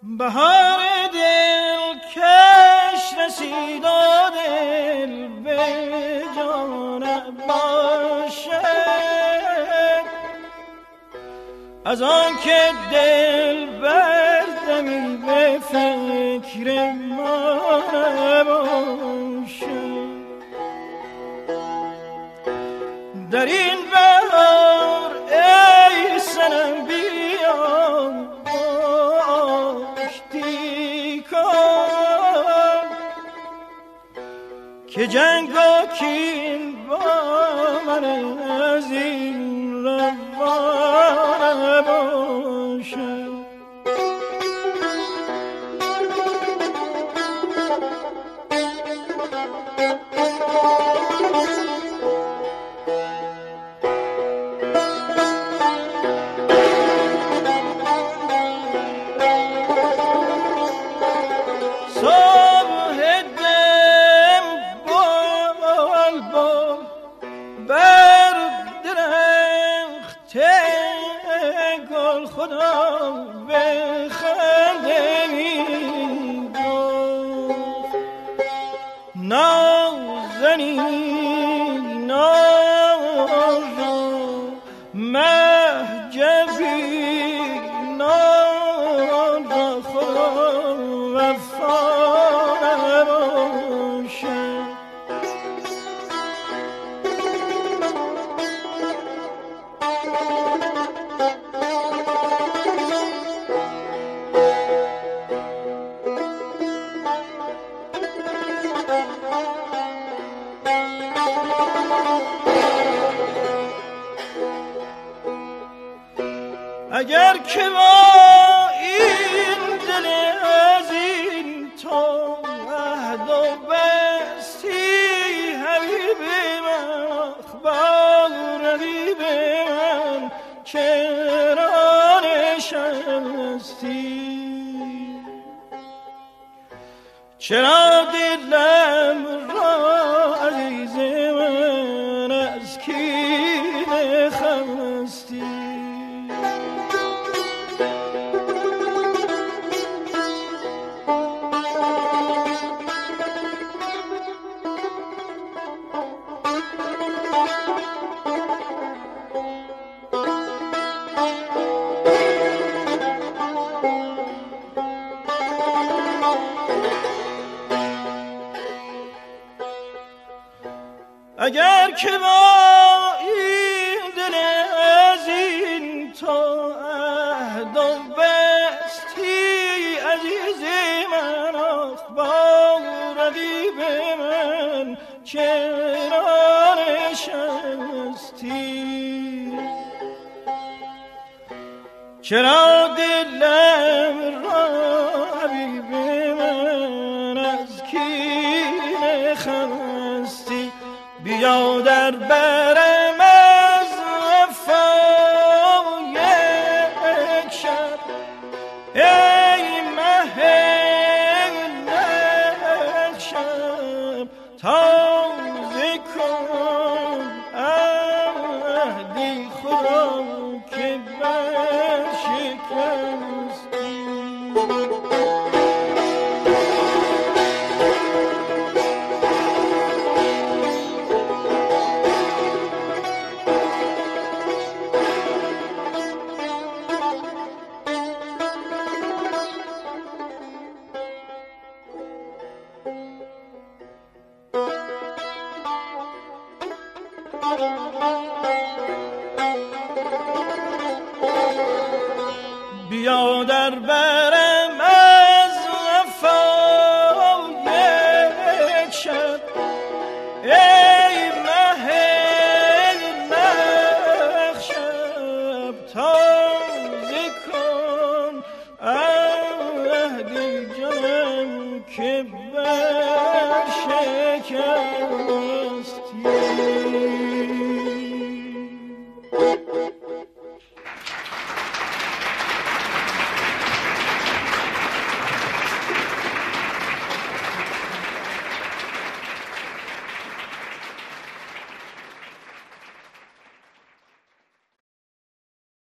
بهار دل کش رسید و دل به جان باشد، از آن که دل بردمی به فکر ما نباشد. در این بهار ای صنم بیا آشتی کن، که جنگ و کین با من از این روا نباشد. اگر که با این دل عزیز تو عهد و بستی، حبیب من اخبار رقیب من چرا نشستی؟ چرا دلم را عزیز من از کینه خستی؟ اگر که با این دل عزیز تو عهد و بستی، عزیز من اخبار رقیب من چرا نشستی؟ چرا دلم را حبیب من از کینه خستی؟ بیا در برم از وفا یک شب، ای مه نقشب، تازه کن عهدی خدا که برشکستی. بیا در برم از وفا یک شب، ای مه نقشب، تازه کن عهد جانم که